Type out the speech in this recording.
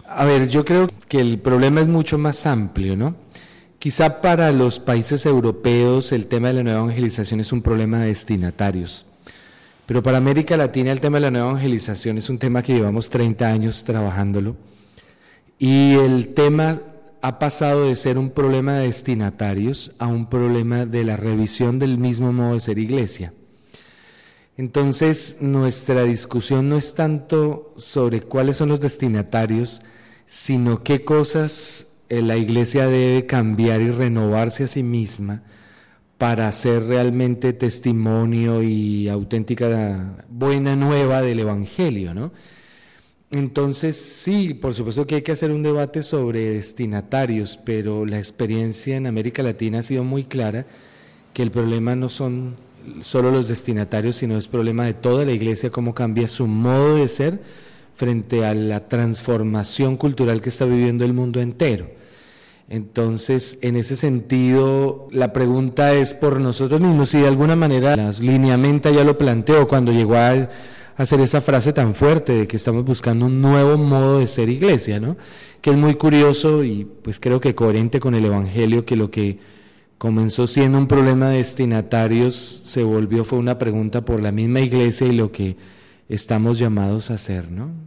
A ver, yo creo que el problema es mucho más amplio, ¿no? Quizá para los países europeos el tema de la nueva evangelización es un problema de destinatarios, pero para América Latina el tema de la nueva evangelización es un tema que llevamos 30 años trabajándolo y el tema ha pasado de ser un problema de destinatarios a un problema de la revisión del mismo modo de ser iglesia. Entonces, nuestra discusión no es tanto sobre cuáles son los destinatarios, sino qué cosas la iglesia debe cambiar y renovarse a sí misma para ser realmente testimonio y auténtica buena nueva del Evangelio, ¿no? Entonces, sí, por supuesto que hay que hacer un debate sobre destinatarios, pero la experiencia en América Latina ha sido muy clara que el problema no son solo los destinatarios, sino es problema de toda la iglesia, cómo cambia su modo de ser frente a la transformación cultural que está viviendo el mundo entero. Entonces, en ese sentido, la pregunta es por nosotros mismos, si de alguna manera las lineamenta ya lo planteó cuando llegó a hacer esa frase tan fuerte de que estamos buscando un nuevo modo de ser iglesia, ¿no? Que es muy curioso y pues creo que coherente con el Evangelio, que lo que comenzó siendo un problema de destinatarios fue una pregunta por la misma iglesia y lo que estamos llamados a hacer, ¿no?